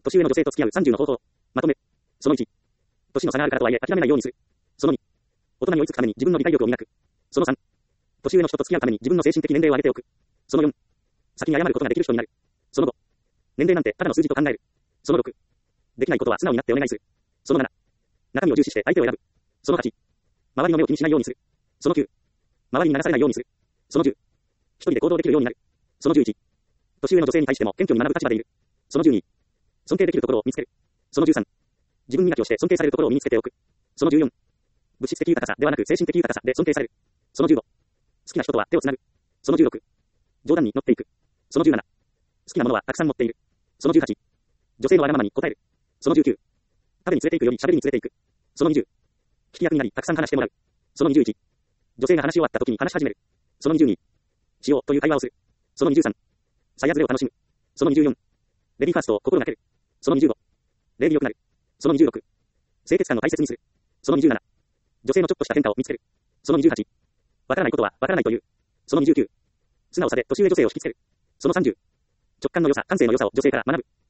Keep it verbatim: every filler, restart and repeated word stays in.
年上の女性と付き合うさんじゅうの方法。まとめ。そのいち。年の差があるからとはいえ諦めないようにする。そのに。大人に追いつくために自分の理解力を磨く。そのさん。年上の人と付き合うために自分の精神的年齢を上げておく。そのよん。先に謝ることができる人になる。そのご。年齢なんてただの数字と考える。そのろく。できないことは素直になってお願いする。そのなな。中身を重視して相手を選ぶ。そのはち。周りの目を気にしないようにする。そのきゅう。周りに流されないようにする。そのじゅう。一人で行動できるようになる。そのじゅういち。年上の女性に対しても謙虚に学ぶ立場でいる。そのじゅうに。尊敬できるところを見つける。そのじゅうさん。自分磨きをして尊敬されるところを身につけておく。そのじゅうよん。物質的豊かさではなく精神的豊かさで尊敬される。そのじゅうご。好きな人とは手をつなぐ。そのじゅうろく。冗談に乗っていく。そのじゅうなな。好きなものはたくさん持っている。そのじゅうはち。女性のわがままに答える。そのじゅうきゅう。食べに連れて行くより喋りに連れて行く。そのにじゅう。聞き役になりたくさん話してもらう。そのにじゅういち。女性が話し終わった時に話し始める。そのにじゅうに。しようという会話をする。そのにじゅうさん。最悪れを楽しむ。そのにじゅうよん。レディーファーストを心がける。そのにじゅうご。礼儀良くなる。そのにじゅうろく。清潔感を大切にする。そのにじゅうなな。女性のちょっとした変化を見つける。そのにじゅうはち。わからないことはわからないという。そのにじゅうきゅう。素直さで年上女性を引きつける。そのさんじゅう。直感の良さ、感性の良さを女性から学ぶ。